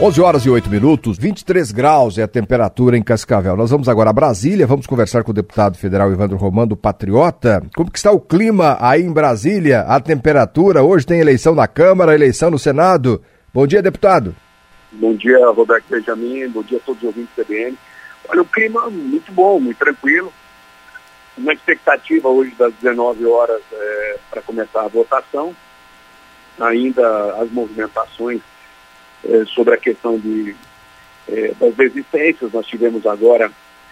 11h08, 23 graus é a temperatura em Cascavel. Nós vamos agora a Brasília, vamos conversar com o deputado federal Evandro Romano, do Patriota. Como que está o clima aí em Brasília, a temperatura? Hoje tem eleição na Câmara, eleição no Senado. Bom dia, deputado. Bom dia, Roberto Benjamin, bom dia a todos os ouvintes do CBN. Olha, o clima muito bom, muito tranquilo. Uma expectativa hoje das 19 horas para começar a votação. Ainda as movimentações sobre a questão das desistências. Nós tivemos agora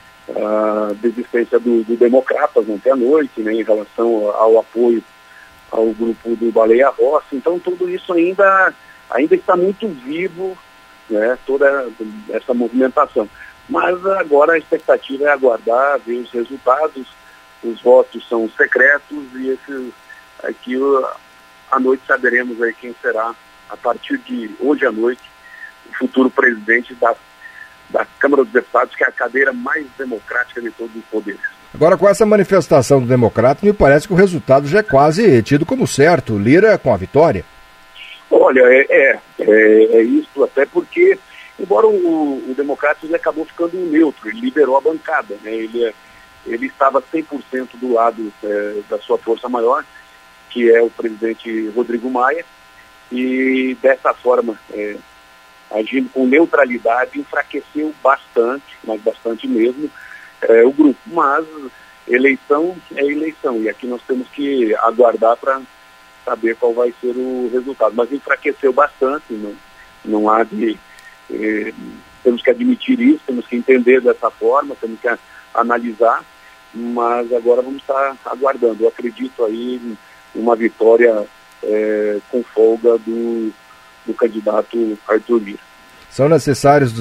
a desistência do Democratas ontem à noite, né, em relação ao apoio ao grupo do Baleia Rossi. Então tudo isso ainda está muito vivo, né, toda essa movimentação. Mas agora a expectativa é aguardar, ver os resultados. Os votos são secretos e aqui à noite saberemos aí quem será, a partir de hoje à noite, o futuro presidente da Câmara dos Deputados, que é a cadeira mais democrática de todos os poderes. Agora, com essa manifestação do Democrata, me parece que o resultado já é quase tido como certo. Lira com a vitória. Olha, é isso, até porque, embora o Democrata acabou ficando neutro, ele liberou a bancada, né? Ele estava 100% do lado da sua força maior, que é o presidente Rodrigo Maia, e dessa forma, agindo com neutralidade, enfraqueceu bastante, mas bastante mesmo, o grupo. Mas eleição é eleição, e aqui nós temos que aguardar para saber qual vai ser o resultado. Mas enfraqueceu bastante, não há de... temos que admitir isso, temos que entender dessa forma, temos que analisar, mas agora vamos estar aguardando. Eu acredito aí uma vitória com folga do candidato Arthur Lira. São necessários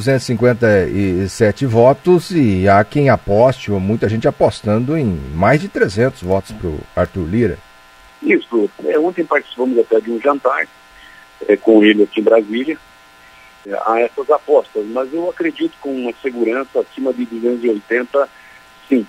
257 votos e há quem aposte, ou muita gente apostando em mais de 300 votos para o Arthur Lira. Isso. Ontem participamos até de um jantar com ele aqui em Brasília. Há essas apostas, mas eu acredito com uma segurança acima de 280, sim.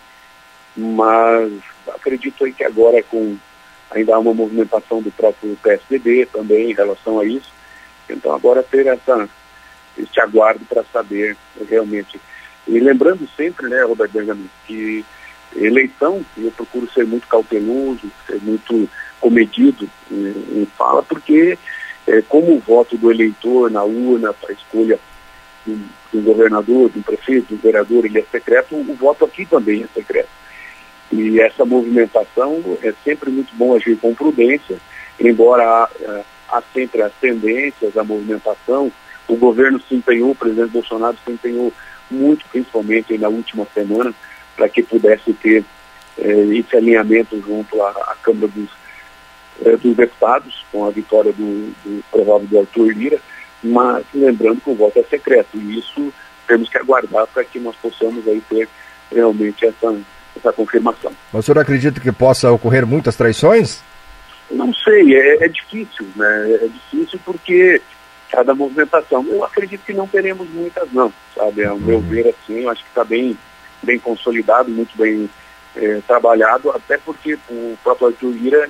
Mas acredito aí que agora ainda há uma movimentação do próprio PSDB também em relação a isso. Então agora ter este aguardo para saber realmente. E lembrando sempre, né, Roberto Benjamin, que eleição, eu procuro ser muito cauteloso, ser muito comedido em fala, porque como o voto do eleitor na urna para a escolha do governador, do prefeito, do vereador, ele é secreto, o voto aqui também é secreto. E essa movimentação é sempre muito bom agir com prudência, embora há sempre as tendências, a movimentação. O governo se empenhou, o presidente Bolsonaro se empenhou muito, principalmente na última semana, para que pudesse ter esse alinhamento junto à Câmara dos Deputados, com a vitória do provável do Arthur Lira, mas lembrando que o voto é secreto, e isso temos que aguardar para que nós possamos aí ter realmente essa confirmação. Mas o senhor acredita que possa ocorrer muitas traições? Não sei, é difícil, né? É difícil porque cada movimentação, eu acredito que não teremos muitas não, sabe? Ao meu ver, assim, eu acho que está bem consolidado, muito bem trabalhado, até porque o próprio Arthur Lira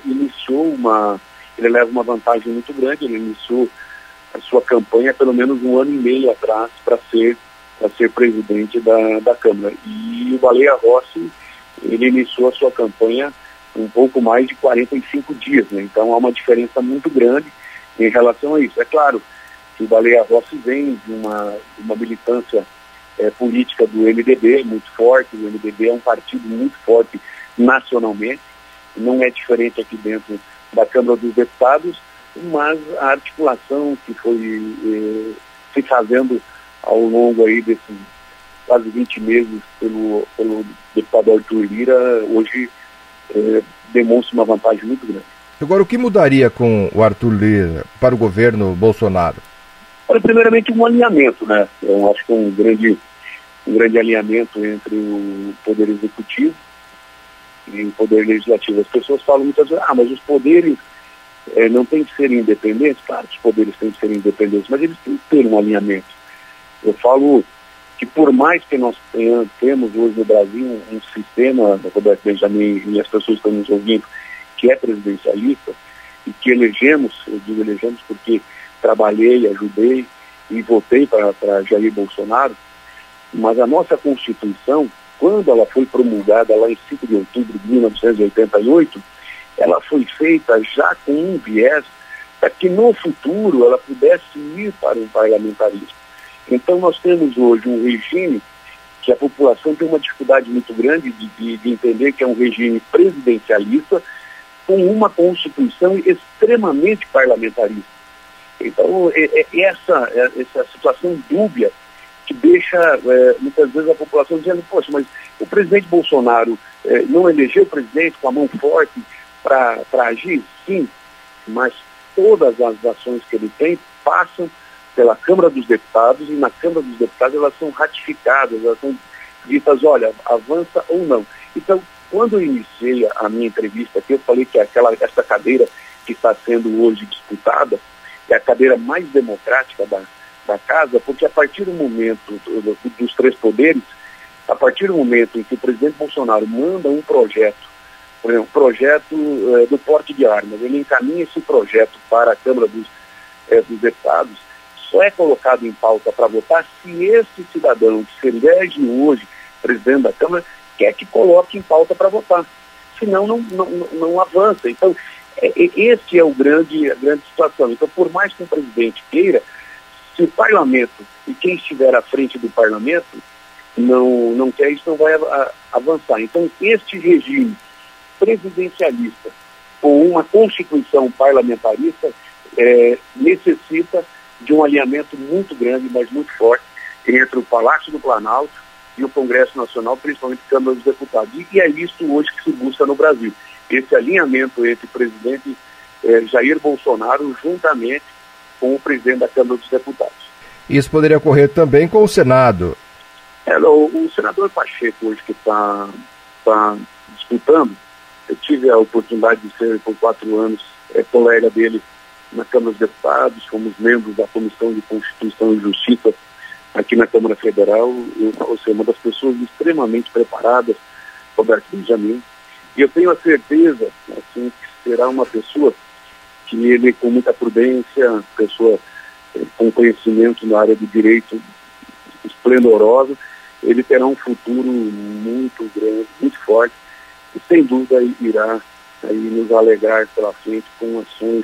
ele leva uma vantagem muito grande, ele iniciou a sua campanha pelo menos 1 ano e meio atrás para ser presidente da Câmara. E o Baleia Rossi, ele iniciou a sua campanha um pouco mais de 45 dias, né? Então há uma diferença muito grande em relação a isso. É claro que o Baleia Rossi vem de uma militância política do MDB muito forte. O MDB é um partido muito forte nacionalmente, não é diferente aqui dentro da Câmara dos Deputados, mas a articulação que foi se fazendo ao longo aí desses quase 20 meses pelo deputado Arthur Lira, hoje demonstra uma vantagem muito grande. Agora, o que mudaria com o Arthur Lira para o governo Bolsonaro? Olha, primeiramente um alinhamento, né? Eu acho que um grande alinhamento entre o Poder Executivo e o Poder Legislativo. As pessoas falam muitas vezes, mas os poderes não têm que ser independentes. Claro que os poderes têm que ser independentes, mas eles têm que ter um alinhamento. Eu falo que por mais que nós temos hoje no Brasil um sistema, Roberto Benjamin e as pessoas que estão nos ouvindo, que é presidencialista, e que elegemos, eu digo elegemos porque trabalhei, ajudei e votei para Jair Bolsonaro, mas a nossa Constituição, quando ela foi promulgada lá em 5 de outubro de 1988, ela foi feita já com um viés para que no futuro ela pudesse ir para um parlamentarismo. Então nós temos hoje um regime que a população tem uma dificuldade muito grande de entender que é um regime presidencialista com uma Constituição extremamente parlamentarista. Então essa situação dúbia que deixa muitas vezes a população dizendo, poxa, mas o presidente Bolsonaro não elegeu o presidente com a mão forte para agir? Sim, mas todas as ações que ele tem passam pela Câmara dos Deputados, e na Câmara dos Deputados elas são ratificadas, elas são ditas, olha, avança ou não. Então, quando eu iniciei a minha entrevista aqui, eu falei que essa cadeira que está sendo hoje disputada é a cadeira mais democrática da casa, porque a partir do momento dos três poderes, a partir do momento em que o presidente Bolsonaro manda um projeto, por exemplo, um projeto do porte de armas, ele encaminha esse projeto para a Câmara dos Deputados, só é colocado em pauta para votar se esse cidadão que se elege hoje presidente da Câmara quer que coloque em pauta para votar. Senão não avança. Então, esse é a grande situação. Então, por mais que o presidente queira, se o parlamento e quem estiver à frente do parlamento não quer isso, não vai avançar. Então, este regime presidencialista com uma constituição parlamentarista necessita de um alinhamento muito grande, mas muito forte, entre o Palácio do Planalto e o Congresso Nacional, principalmente a Câmara dos Deputados. E é isso hoje que se busca no Brasil. Esse alinhamento entre o presidente Jair Bolsonaro juntamente com o presidente da Câmara dos Deputados. Isso poderia ocorrer também com o Senado. O senador Pacheco hoje que está disputando, eu tive a oportunidade de ser por 4 anos colega dele na Câmara dos Deputados, fomos membros da Comissão de Constituição e Justiça aqui na Câmara Federal, ou seja, uma das pessoas extremamente preparadas, Roberto Benjamin, e eu tenho a certeza assim, que será uma pessoa que ele, com muita prudência, pessoa com conhecimento na área do direito esplendorosa, ele terá um futuro muito grande, muito forte, e sem dúvida irá aí nos alegrar pela frente com ações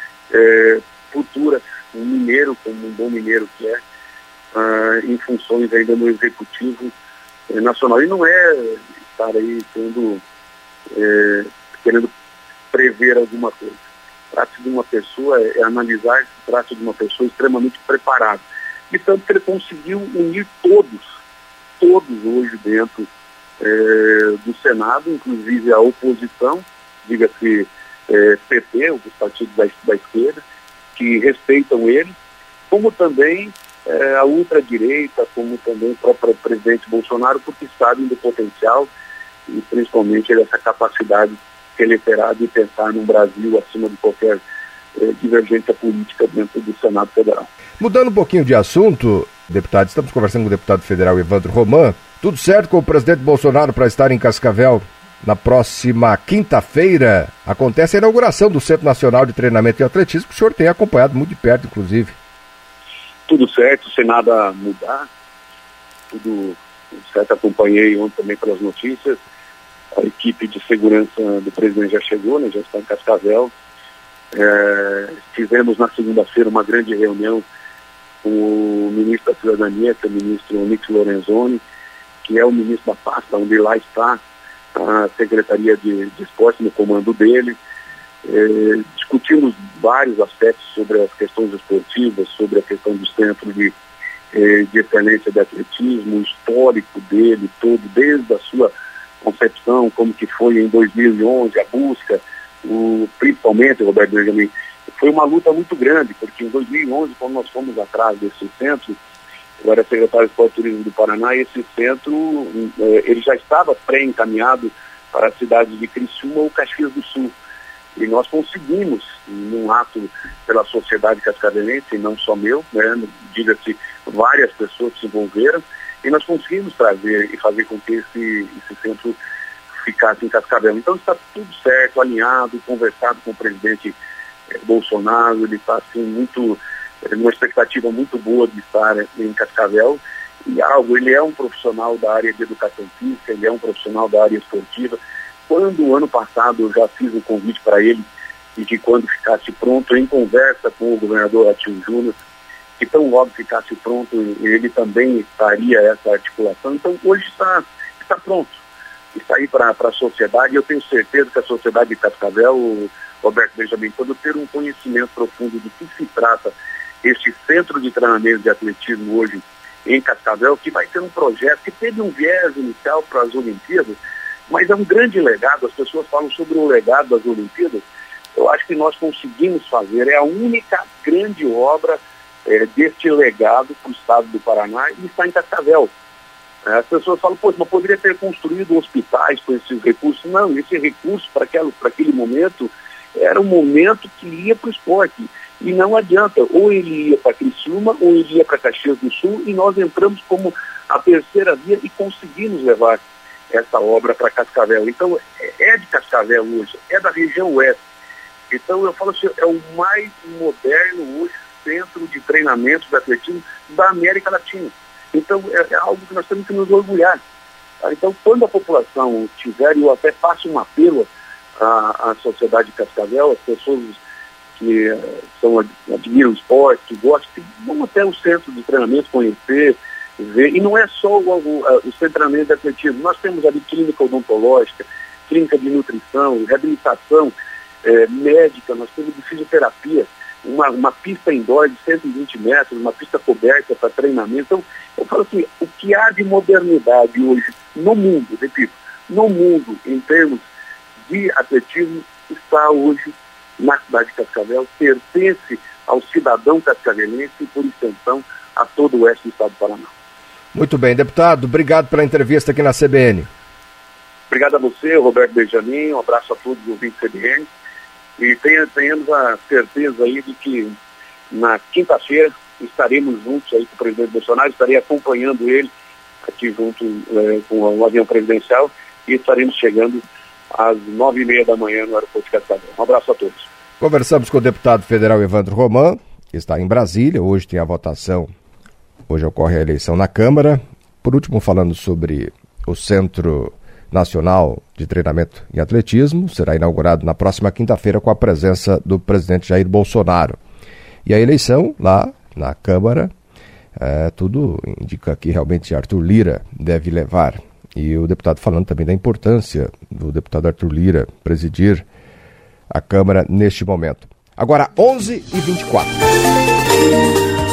futuras, um mineiro, como um bom mineiro que é, em funções ainda no executivo nacional. E não é estar aí querendo prever alguma coisa. Trata-se de uma pessoa, analisar, trata-se de uma pessoa extremamente preparada. E tanto que ele conseguiu unir todos hoje dentro do Senado, inclusive a oposição, diga-se PT, os partidos da esquerda, que respeitam ele, como também a ultradireita, como também o próprio presidente Bolsonaro, porque sabem do potencial e principalmente dessa capacidade que ele terá de pensar num Brasil acima de qualquer divergência política dentro do Senado Federal. Mudando um pouquinho de assunto, deputado, estamos conversando com o deputado federal Evandro Roman. Tudo certo com o presidente Bolsonaro para estar em Cascavel? Na próxima quinta-feira acontece a inauguração do Centro Nacional de Treinamento em Atletismo, que o senhor tem acompanhado muito de perto, inclusive. Tudo certo, sem nada mudar. Tudo certo, acompanhei ontem também pelas notícias. A equipe de segurança do presidente já chegou, né, já está em Cascavel. Fizemos na segunda-feira uma grande reunião com o ministro da Cidadania, que é o ministro Onyx Lorenzoni, que é o ministro da pasta, onde lá está a Secretaria de Esporte no comando dele. Discutimos vários aspectos sobre as questões esportivas, sobre a questão do centro de excelência de atletismo, o histórico dele todo, desde a sua concepção, como que foi em 2011, a busca, principalmente, Roberto Benjamin, foi uma luta muito grande, porque em 2011, quando nós fomos atrás desse centro, eu era secretário de Esporte e Turismo do Paraná, e esse centro, ele já estava pré-encaminhado para a cidade de Criciúma ou Caxias do Sul. E nós conseguimos, num ato pela sociedade cascavelense, e não só meu, né, diga-se, várias pessoas se envolveram, e nós conseguimos trazer e fazer com que esse centro ficasse em Cascavel. Então está tudo certo, alinhado, conversado com o presidente Bolsonaro, ele está assim, muito uma expectativa muito boa de estar em Cascavel. E ele é um profissional da área de educação física, ele é um profissional da área esportiva. Quando, ano passado, eu já fiz um convite para ele, e que quando ficasse pronto, em conversa com o governador Ratinho Júnior, que tão logo ficasse pronto, ele também faria essa articulação. Então, hoje está pronto. Está aí para a sociedade. Eu tenho certeza que a sociedade de Cascavel, Roberto Benjamin, quando ter um conhecimento profundo do que se trata este centro de treinamento de atletismo hoje em Cascavel, que vai ter um projeto que teve um viés inicial para as Olimpíadas, mas é um grande legado. As pessoas falam sobre o legado das Olimpíadas. Eu acho que nós conseguimos fazer, é a única grande obra deste legado para o estado do Paraná, e está em Cascavel. As pessoas falam, mas poderia ter construído hospitais com esses recursos. Não, esse recurso para aquele momento era um momento que ia para o esporte. E não adianta, ou ele ia para Criciúma, ou ele ia para Caxias do Sul, e nós entramos como a terceira via e conseguimos levar essa obra para Cascavel. Então, é de Cascavel hoje, é da região oeste. Então, eu falo assim, é o mais moderno hoje centro de treinamento de atletismo da América Latina. Então, é algo que nós temos que nos orgulhar. Então, quando a população tiver, eu até faço um apelo à sociedade de Cascavel, as pessoas que admiram o esporte, que gostam, que vão até o centro de treinamento conhecer, ver. E não é só o centro de treinamento de atletismo. Nós temos ali clínica odontológica, clínica de nutrição, reabilitação médica, nós temos de fisioterapia, uma pista indoor de 120 metros, uma pista coberta para treinamento. Então, eu falo assim, o que há de modernidade hoje no mundo, repito, no mundo, em termos de atletismo, está hoje na cidade de Cascavel, pertence ao cidadão cascavelense e, por extensão, a todo o oeste do estado do Paraná. Muito bem, deputado, obrigado pela entrevista aqui na CBN. Obrigado a você, Roberto Benjamin, um abraço a todos os ouvintes da CBN, e tenhamos a certeza aí de que na quinta-feira estaremos juntos aí com o presidente Bolsonaro, estarei acompanhando ele aqui junto com o avião presidencial, e estaremos chegando às 9h30 da manhã no aeroporto de Cascavel. Um abraço a todos. Conversamos com o deputado federal Evandro Roman, que está em Brasília. Hoje tem a votação, hoje ocorre a eleição na Câmara. Por último, falando sobre o Centro Nacional de Treinamento em Atletismo, será inaugurado na próxima quinta-feira com a presença do presidente Jair Bolsonaro. E a eleição lá na Câmara, tudo indica que realmente Arthur Lira deve levar. E o deputado falando também da importância do deputado Arthur Lira presidir a Câmara neste momento. Agora, 11h24.